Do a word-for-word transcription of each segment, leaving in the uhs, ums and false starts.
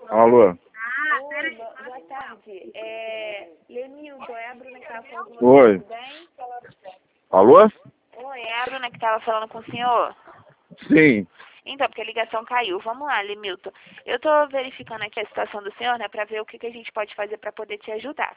Alô? Oi, bo- boa tarde. É, Lemilton, é a Bruna que estava falando com você, Oi. tudo bem? Alô? Oi, é a Bruna que estava falando com o senhor? Sim. Então, porque a ligação caiu. Vamos lá, Lemilton. Eu estou verificando aqui a situação do senhor, né, para ver o que, que a gente pode fazer para poder te ajudar.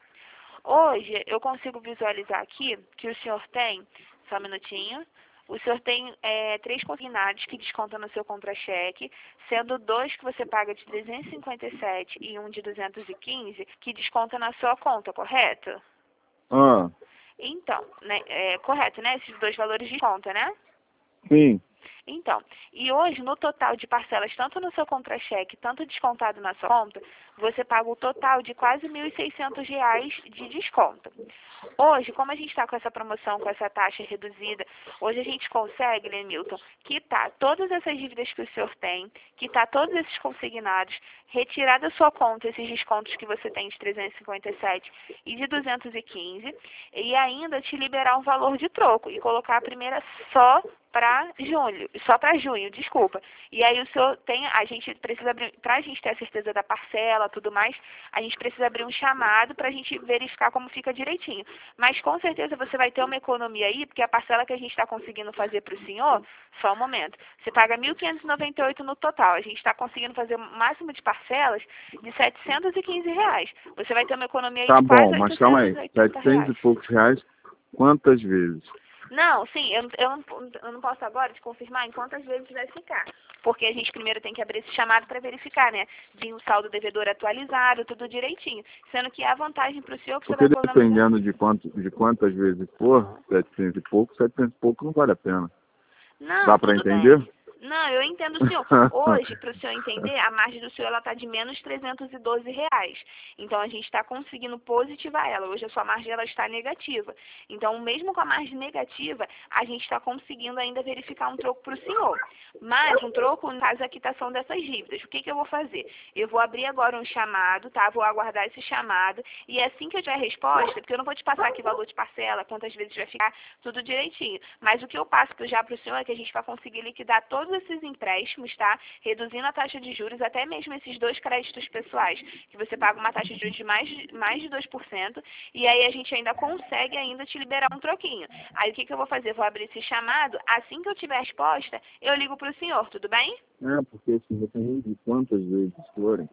Hoje, eu consigo visualizar aqui que o senhor tem, só um minutinho, o senhor tem é, três consignados que descontam no seu contra-cheque, sendo dois que você paga de trezentos e cinquenta e sete e um de duzentos e quinze que desconta na sua conta, correto? Ah, Então, né, é correto, né? Esses dois valores de conta, né? sim. Então, e hoje, no total de parcelas, tanto no seu contra-cheque, tanto descontado na sua conta, você paga o total de quase mil e seiscentos reais de desconto. Hoje, como a gente está com essa promoção, com essa taxa reduzida, hoje a gente consegue, né, Milton, quitar todas essas dívidas que o senhor tem, quitar todos esses consignados, retirar da sua conta esses descontos que você tem de trezentos e cinquenta e sete e de duzentos e quinze, e ainda te liberar um valor de troco e colocar a primeira só para julho, só para junho, desculpa. E aí o senhor tem, a gente precisa abrir, para a gente ter a certeza da parcela, tudo mais, a gente precisa abrir um chamado para a gente verificar como fica direitinho. Mas com certeza você vai ter uma economia aí, porque a parcela que a gente está conseguindo fazer para o senhor, só um momento, você paga mil quinhentos e noventa e oito no total, a gente está conseguindo fazer o máximo de parcelas de setecentos e quinze reais. Você vai ter uma economia aí Tá de quase bom, mas calma aí. oitocentos e oitenta Setecentos reais. e poucos reais, quantas vezes? Não, sim, eu, eu, não, eu não posso agora te confirmar em quantas vezes vai ficar. Porque a gente primeiro tem que abrir esse chamado para verificar, né? De um saldo devedor atualizado, tudo direitinho. Sendo que a vantagem para o senhor que você Porque vai economizar. dependendo de, quanto, de quantas vezes for, setecentos e pouco, setecentos e pouco não vale a pena. Não, Dá pra tudo entender? bem. Não, eu entendo o senhor. Hoje, para o senhor entender, a margem do senhor está de menos trezentos e doze reais. Então, a gente está conseguindo positivar ela. Hoje, a sua margem ela está negativa. Então, mesmo com a margem negativa, a gente está conseguindo ainda verificar um troco para o senhor. Mas, um troco, no caso, da quitação dessas dívidas. O que, que eu vou fazer? Eu vou abrir agora um chamado, tá? Vou aguardar esse chamado. E assim que eu tiver a resposta, porque eu não vou te passar aqui valor de parcela, quantas vezes vai ficar, tudo direitinho. Mas o que eu passo já para o senhor é que a gente vai conseguir liquidar todos esses empréstimos, tá? Reduzindo a taxa de juros, até mesmo esses dois créditos pessoais, que você paga uma taxa de juros de mais, de- mais de dois por cento, e aí a gente ainda consegue ainda te liberar um troquinho. Aí o que, que eu vou fazer? Vou abrir esse chamado, assim que eu tiver a resposta, eu ligo para o senhor, tudo bem? É, porque assim, dependendo de quantas vezes forem,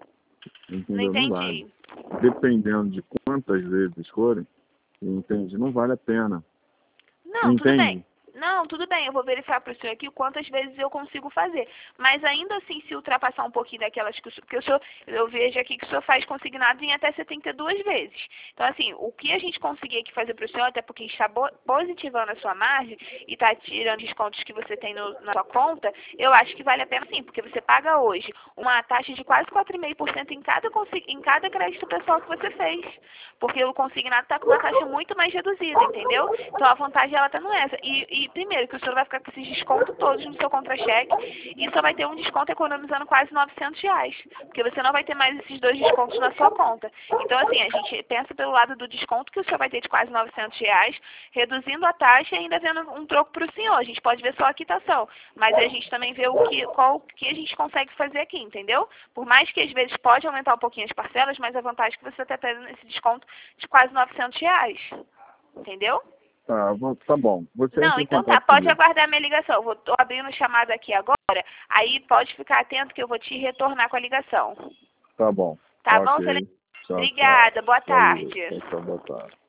Não entendeu? Não vale. entendi. Dependendo de quantas vezes forem, entende? Não vale a pena. Não, tudo bem. Entende? Não, tudo bem, eu vou verificar para o senhor aqui quantas vezes eu consigo fazer. Mas ainda assim, se ultrapassar um pouquinho daquelas que o senhor, porque o senhor, eu vejo aqui que o senhor faz consignado em até setenta e duas vezes. Então, assim, o que a gente conseguir aqui fazer para o senhor, até porque está bo- positivando a sua margem e está tirando descontos que você tem no- na sua conta, eu acho que vale a pena sim, porque você paga hoje uma taxa de quase quatro vírgula cinco por cento em cada, consi- em cada crédito pessoal que você fez. Porque o consignado está com uma taxa muito mais reduzida, entendeu? Então, a vantagem ela está nessa. E, e primeiro, que o senhor vai ficar com esses descontos todos no seu contra-cheque e só vai ter um desconto economizando quase novecentos reais. Porque você não vai ter mais esses dois descontos na sua conta. Então, assim, a gente pensa pelo lado do desconto que o senhor vai ter de quase novecentos reais, reduzindo a taxa e ainda vendo um troco para o senhor. A gente pode ver só a quitação, mas a gente também vê o que, qual o que a gente consegue fazer aqui, entendeu? Por mais que às vezes pode aumentar um pouquinho as parcelas, mas a vantagem é que você está tendo esse desconto de quase novecentos reais. Entendeu? Tá, vou, tá bom. Você Não, entra em então tá, contato pode comigo. aguardar a minha ligação. Eu vou, tô abrindo chamada aqui agora, aí pode ficar atento que eu vou te retornar com a ligação. Tá bom. Tá bom, Celeste? Ok. Tchau, tchau. Obrigada, boa Valeu. tarde. Tchau, tchau, boa tarde.